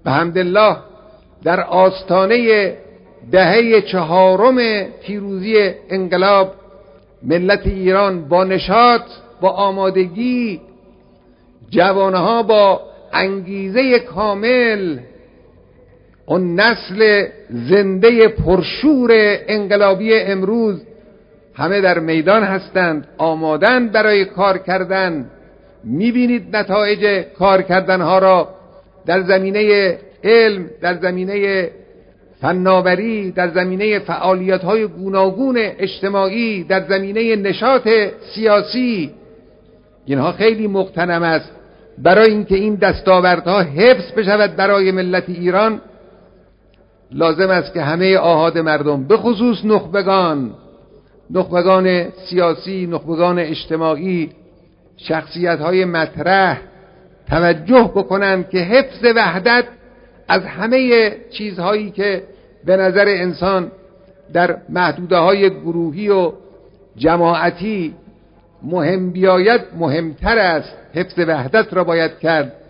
بحمدالله در آستانه دهه 4 پیروزی انقلاب ملت ایران با نشاط، با آمادگی، جوانها با انگیزه کامل، اون نسل زنده پرشور انقلابی امروز همه در میدان هستند، آمادن برای کار کردن. میبینید نتایج کار کردنها را در زمینه علم، در زمینه فناوری، در زمینه فعالیت‌های گوناگون اجتماعی، در زمینه نشاط سیاسی. اینها خیلی مغتنم است. برای اینکه این دستاوردها حفظ بشود برای ملت ایران، لازم است که همه آحاد مردم، به خصوص نخبگان سیاسی، نخبگان اجتماعی، شخصیت‌های مطرح توجه بکنند که حفظ وحدت از همه چیزهایی که به نظر انسان در محدوده‌های گروهی و جماعتی مهم بیاید مهمتر است. حفظ وحدت را باید کرد.